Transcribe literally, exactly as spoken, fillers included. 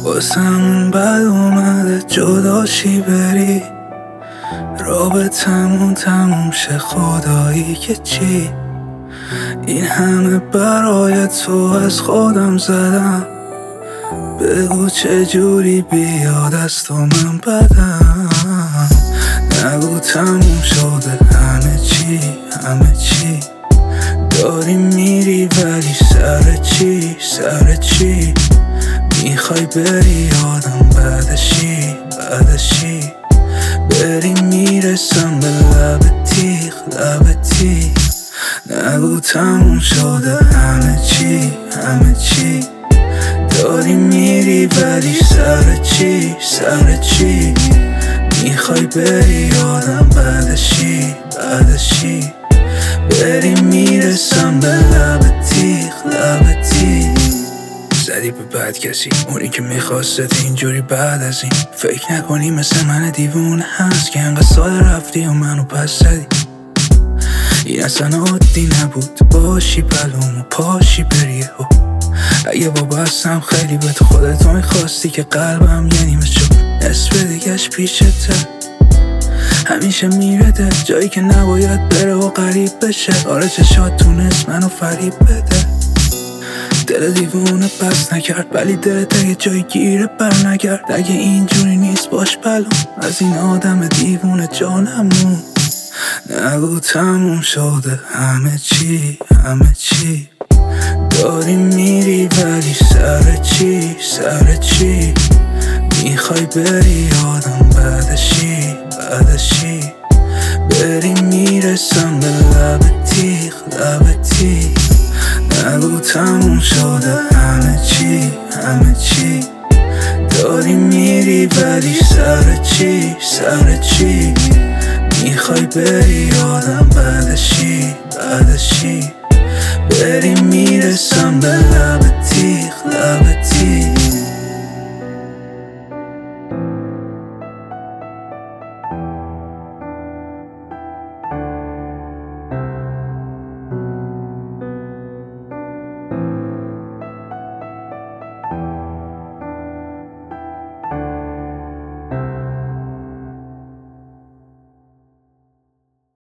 واسمون بد اومده جداشی بری، رابطمون تموم شه خدایی که چی. این همه برای تو از خودم زدم، بگو چجوری بیاد از تو من بدم. نگو تموم شده همه چی همه چی، داری میری ولی سر چی سر چی. میخوای بری آدم بعدشی بعدشی، بری میرسم به لب تیغ لب تیغ. نگو تموم شده همه چی همه چی، داری میری ولی سر چی سر چی. میخوای بری آدم بعدشی بعدشی، بری میرسم به لب تیغ لب تیغ. زدی به بد کسی، اونی که میخواستت اینجوری بعد از این. فکر نکنی مثل من دیوونه هست که انقدر ساده رفتی و منو پس زدی. این اصلا عادی نبود باشی پلوم و پاشی بری و اگه با بستم خیلی به تو خودتو میخواستی که قلبم یه نیمه شد. نصف دیگهش پیشته همیشه میرده جایی که نباید بره و قریب بشه. آره چشات تونست منو فریب بده، دل دیوونه پس نکرد ولی دلت اگه جای گیره بر نگرد. اگه اینجوری نیست باش بلوم از این آدم دیوونه جانمون. نگو تموم شده همه چی همه چی، داری میری ولی سر چی سر چی. میخوای بری آدم بعدشی بعدشی، بری میرسم به لب تیغ لب تیغ. نگو تموم شده همه چی همه چی، داری میری ولی سر چی سر چی. میخوای بری آدم بعدشی